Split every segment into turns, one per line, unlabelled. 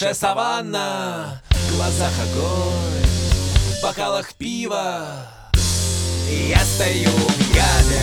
душе саванна, в глазах огонь, в бокалах пива. И я стою в яме.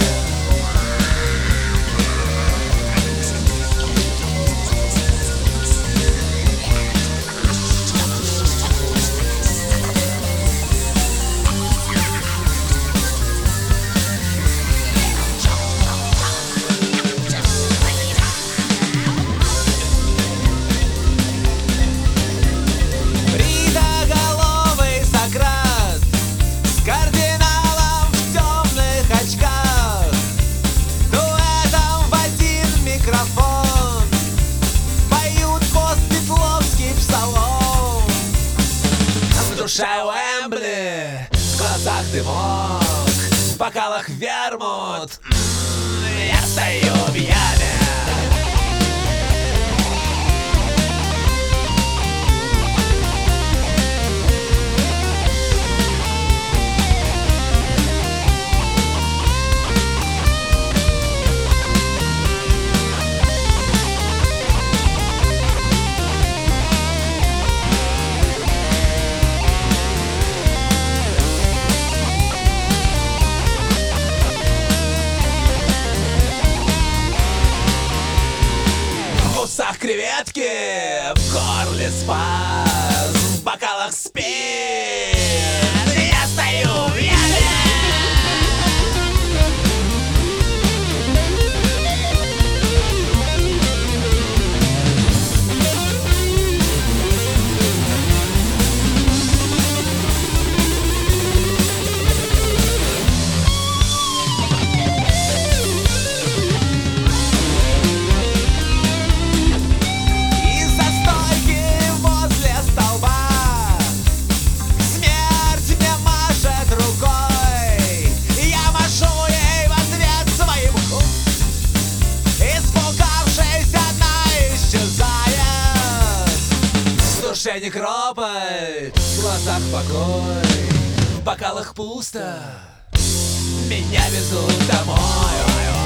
В душе Уэмбли, в глазах дымок, в бокалах вермут. Я стою в яме. Креветки, в горле спазм, в бокалах спирт. Я стою в яме. Некрополь, в глазах покой, в бокалах пусто. Меня везут домой.